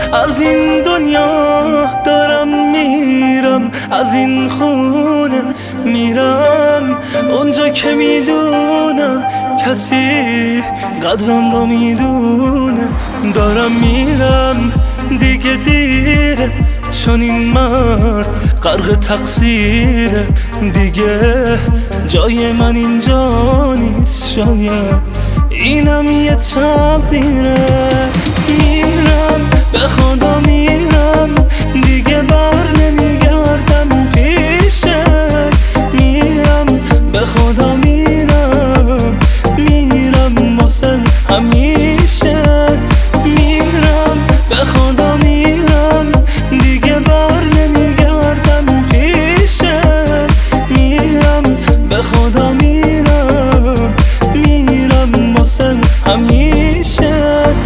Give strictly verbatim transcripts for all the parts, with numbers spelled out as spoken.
از این دنیا دارم میرم، از این خونه میرم اونجا که میدونم کسی قدرم رو میدونه. دارم میرم دیگه دیره، چون این مرد غرق تقصیره. دیگه جای من اینجا نیست، شاید اینم یه تقدیره. میرم به خدا میرم، دیگه بر نمیگردم پیشت. میرم به خدا میرم، میرم واسه همیشه. میرم به خدا میرم، دیگه بر نمیگردم پیشت. میرم به خدا میرم، میرم واسه همیشه.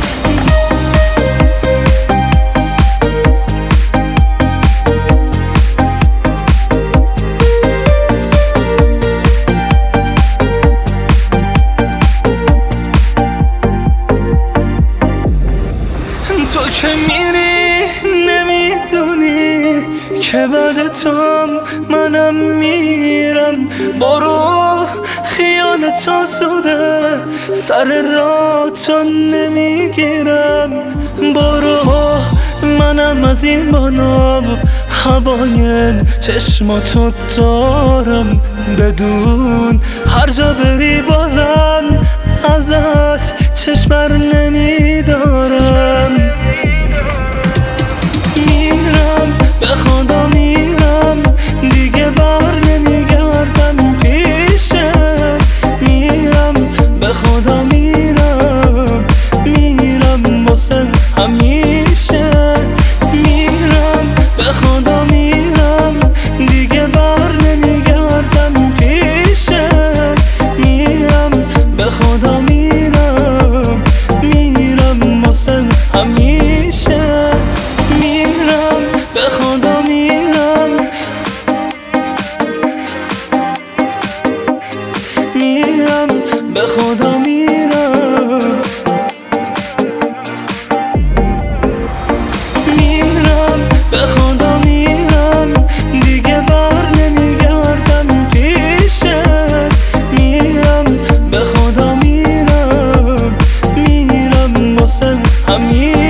تو که میری نمیدونی که بعد تو منم میرم. برو خیالت آسوده، سر راه تو نمیگیرم. برو منم از این بالا هوای چشماتو دارم. بدون هر جا بری بازم ازت چشم بر نمیدارم. میرم به خدا میرم، دیگه بر نمیگردم پیشت. میرم به خدا میرم، میرم واسه همیشه. میرم به خدا میرم، دیگه بر نمیگردم پیشت. میرم به خدا میرم، میرم واسه همیشه. میرم به خدا میرم، میرم به خدا میرم. میرم به خدا میرم، دیگه بر نمیگردم پیشت. میرم به خدا میرم، میرم واسه همیشه.